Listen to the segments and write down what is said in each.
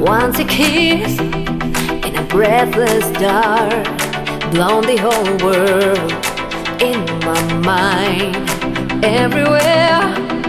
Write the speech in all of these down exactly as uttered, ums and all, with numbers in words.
Once a kiss in a breathless dark, blown the whole world in my mind. Everywhere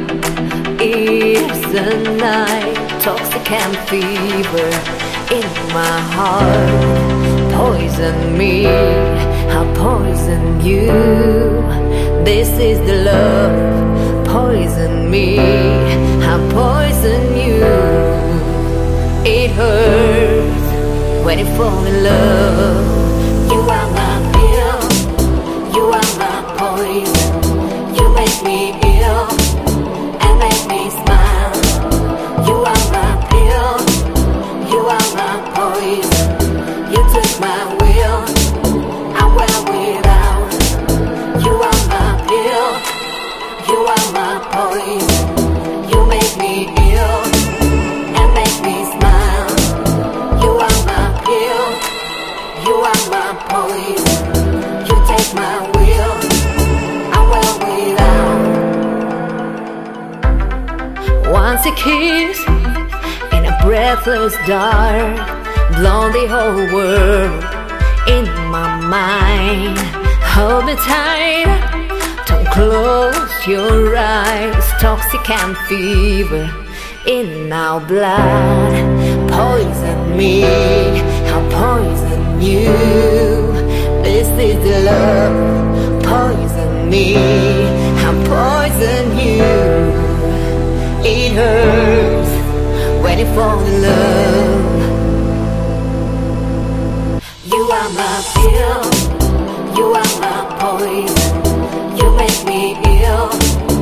is the night, toxic and fever in my heart. Poison me, I'll poison you. This is the love. Poison me, I'll poison you. It hurts when you fall in love. You are my pill, you are my poison. You make me ill and make me smile. You are my pill, you are my poison. You took my will, I'm well without. You are my pill, you are my poison. You make me ill and make me smile. You are my pill, you are my poison. You take my will, I'm well without. Once a kiss in a breathless dark, blown the whole world in my mind. Hold me tight, don't close your eyes. Toxic and fever in our blood. Poison me, I'll poison you. This is the love. Poison me, I'll poison you. It hurts when you fall in love. You are my pill, you are my poison. You make me ill